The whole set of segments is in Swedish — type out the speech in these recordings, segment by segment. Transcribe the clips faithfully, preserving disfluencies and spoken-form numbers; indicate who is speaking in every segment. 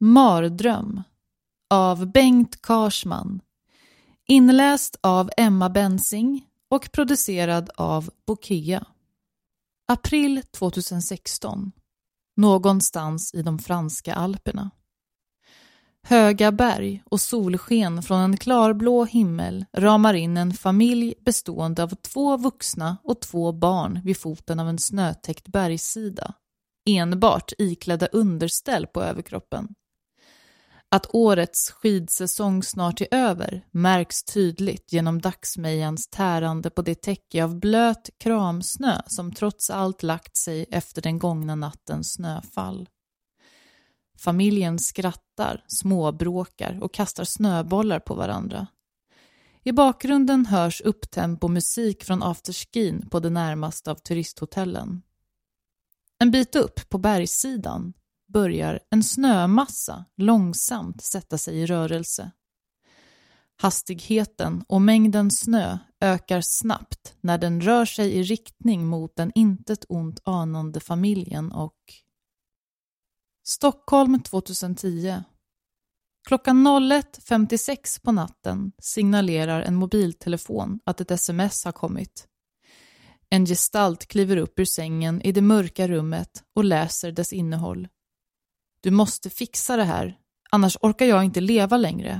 Speaker 1: Mardröm av Bengt Karsman. Inläst av Emma Bensing och producerad av Bokea. April tjugohundrasexton. Någonstans i de franska alperna. Höga berg och solsken från en klarblå himmel ramar in en familj bestående av två vuxna och två barn vid foten av en snötäckt bergssida. Enbart iklädda underställ på överkroppen. Att årets skidsäsong snart är över märks tydligt genom dagsmejans tärande på det täcke av blöt kramsnö som trots allt lagt sig efter den gångna nattens snöfall. Familjen skrattar, småbråkar och kastar snöbollar på varandra. I bakgrunden hörs upptempo musik från afterskin på det närmaste av turisthotellen. En bit upp på bergssidan börjar en snömassa långsamt sätta sig i rörelse. Hastigheten och mängden snö ökar snabbt när den rör sig i riktning mot den intet ont anande familjen och... Stockholm tjugohundratio. Klockan ett femtiosex på natten signalerar en mobiltelefon att ett sms har kommit. En gestalt kliver upp ur sängen i det mörka rummet och läser dess innehåll. Du måste fixa det här, annars orkar jag inte leva längre.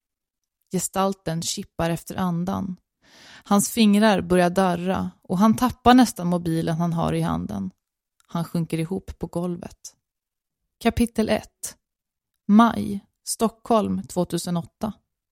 Speaker 1: Gestalten kippar efter andan. Hans fingrar börjar darra och han tappar nästan mobilen han har i handen. Han sjunker ihop på golvet. Kapitel ett. Maj, Stockholm tjugohundraåtta.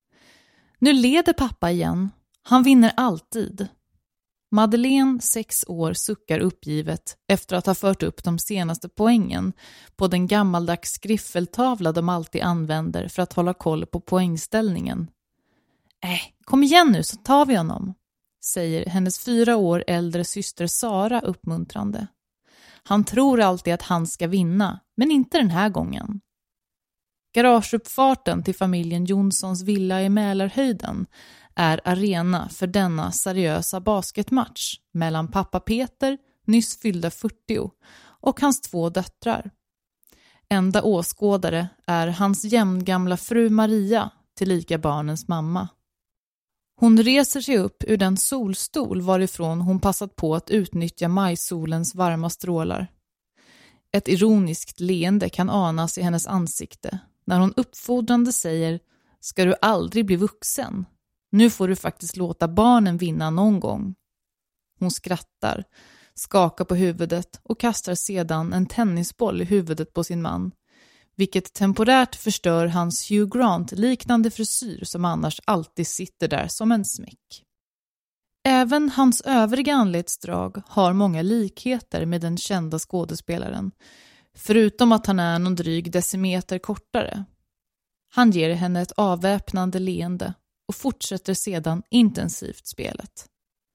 Speaker 1: Nu leder pappa igen. Han vinner alltid. Madeleine, sex år, suckar uppgivet efter att ha fört upp de senaste poängen på den gammaldags skriffeltavla de alltid använder för att hålla koll på poängställningen. Äh, kom igen nu så tar vi honom, säger hennes fyra år äldre syster Sara uppmuntrande. Han tror alltid att han ska vinna, men inte den här gången. Garageuppfarten till familjen Jonssons villa i Mälarhöjden är arena för denna seriösa basketmatch mellan pappa Peter, nyss fyllda fyrtio, och hans två döttrar. Enda åskådare är hans jämngamla fru Maria, tillika barnens mamma. Hon reser sig upp ur den solstol varifrån hon passat på att utnyttja majsolens varma strålar. Ett ironiskt leende kan anas i hennes ansikte när hon uppfordrande säger: ska du aldrig bli vuxen? Nu får du faktiskt låta barnen vinna någon gång. Hon skrattar, skakar på huvudet och kastar sedan en tennisboll i huvudet på sin man, vilket temporärt förstör hans Hugh Grant-liknande frisyr som annars alltid sitter där som en smäck. Även hans övriga anletsdrag har många likheter med den kända skådespelaren, förutom att han är någon dryg decimeter kortare. Han ger henne ett avväpnande leende och fortsätter sedan intensivt spelet.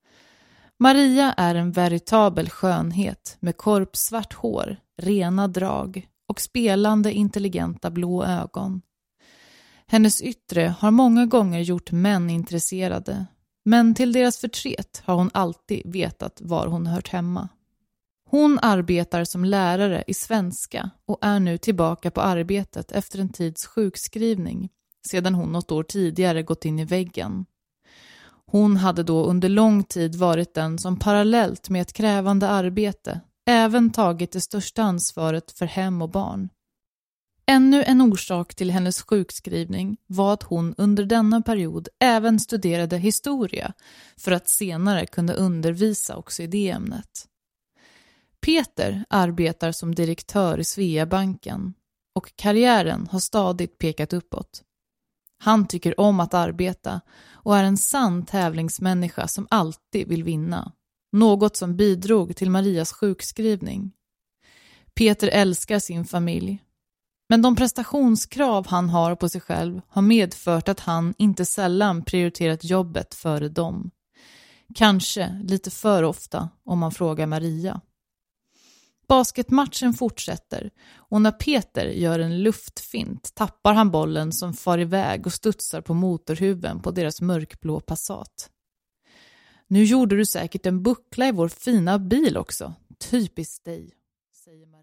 Speaker 1: Maria är en veritabel skönhet med korpsvart hår, rena drag och spelande intelligenta blå ögon. Hennes yttre har många gånger gjort män intresserade, men till deras förtret har hon alltid vetat var hon hört hemma. Hon arbetar som lärare i svenska och är nu tillbaka på arbetet efter en tids sjukskrivning, sedan hon något år tidigare gått in i väggen. Hon hade då under lång tid varit den som parallellt med ett krävande arbete även tagit det största ansvaret för hem och barn. Ännu en orsak till hennes sjukskrivning var att hon under denna period även studerade historia för att senare kunna undervisa också i det ämnet. Peter arbetar som direktör i Sveabanken och karriären har stadigt pekat uppåt. Han tycker om att arbeta och är en sann tävlingsmänniska som alltid vill vinna. Något som bidrog till Marias sjukskrivning. Peter älskar sin familj. Men de prestationskrav han har på sig själv har medfört att han inte sällan prioriterat jobbet före dem. Kanske lite för ofta om man frågar Maria. Basketmatchen fortsätter och när Peter gör en luftfint tappar han bollen som far iväg och studsar på motorhuven på deras mörkblå Passat. Nu gjorde du säkert en buckla i vår fina bil också. Typiskt dig, säger Maria.